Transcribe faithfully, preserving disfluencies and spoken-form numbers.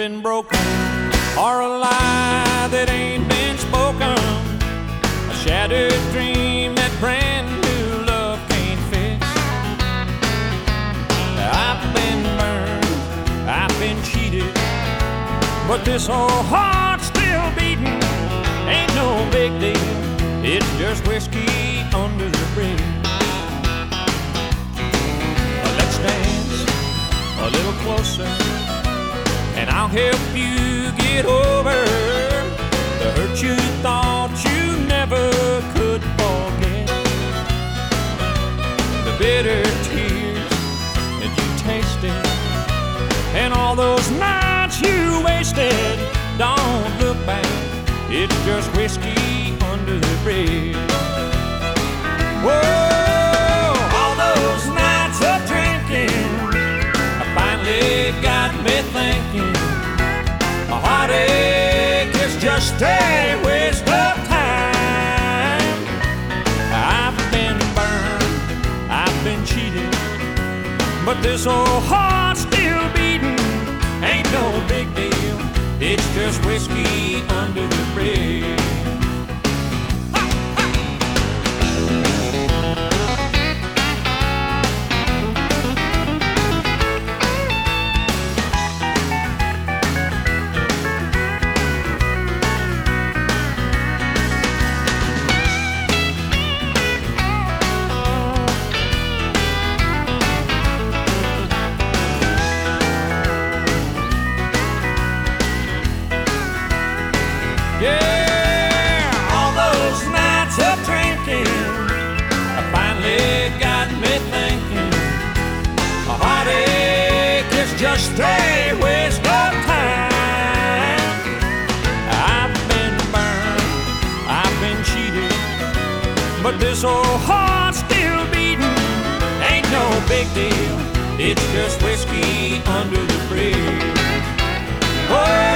been broken, or a lie that ain't been spoken, a shattered dream that brand new love can't fix. I've been burned, I've been cheated, but this old heart's still beating. Ain't no big deal, it's just whiskey under the bridge. Let's dance a little closer, and I'll help you get over the hurt you thought you never could forget, the bitter tears that you tasted, and all those nights you wasted. Don't look back, it's just whiskey under the bridge. Whoa, all those nights of drinking finally got me thinking, a heartache is just a waste of time. I've been burned, I've been cheated, but this old heart's still beating. Ain't no big deal, it's just whiskey under the bridge. Yeah, all those nights of drinking finally got me thinking, a heartache is just a waste of time. I've been burned, I've been cheated, but this old heart's still beating. Ain't no big deal, it's just whiskey under the bridge. Oh,